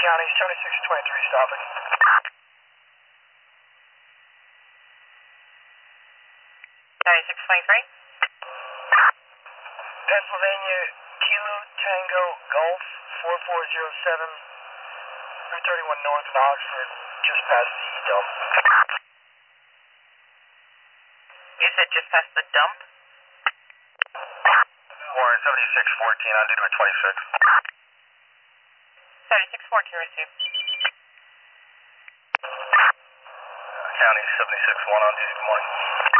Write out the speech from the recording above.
County, 7623, stopping. 7623. Pennsylvania, Kilo Tango Golf, 4407, Route 31 North in Oxford, just past the dump. You said just past the dump? Warren, 7614, on duty with 26. 7614 received. County, 761 on duty, good morning.